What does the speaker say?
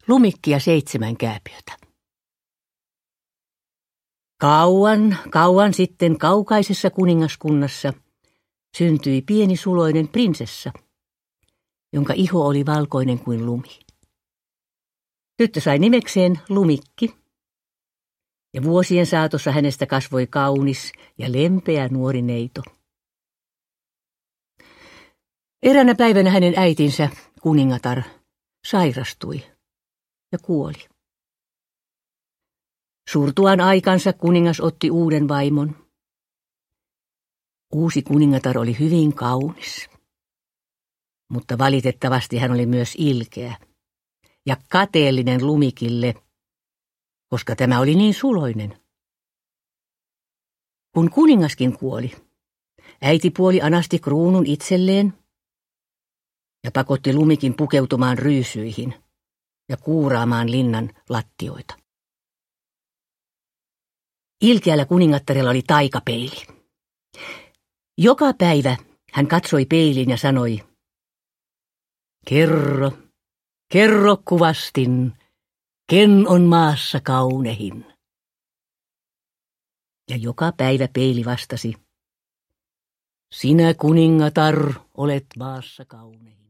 Lumikki ja 7 kääpiötä. Kauan sitten kaukaisessa kuningaskunnassa syntyi pieni suloinen prinsessa, jonka iho oli valkoinen kuin lumi. Tyttö sai nimekseen Lumikki, ja vuosien saatossa hänestä kasvoi kaunis ja lempeä nuori neito. Eräänä päivänä hänen äitinsä, kuningatar, sairastui ja kuoli. Surtuaan aikansa kuningas otti uuden vaimon. Uusi kuningatar oli hyvin kaunis, mutta valitettavasti hän oli myös ilkeä ja kateellinen Lumikille, koska tämä oli niin suloinen. Kun kuningaskin kuoli, äitipuoli anasti kruunun itselleen ja pakotti Lumikin pukeutumaan ryysyihin ja kuuraamaan linnan lattioita. Ilkeällä kuningattarella oli taikapeili. Joka päivä hän katsoi peiliin ja sanoi, kerro kuvastin, ken on maassa kaunehin. Ja joka päivä peili vastasi, sinä kuningatar olet maassa kaunehin.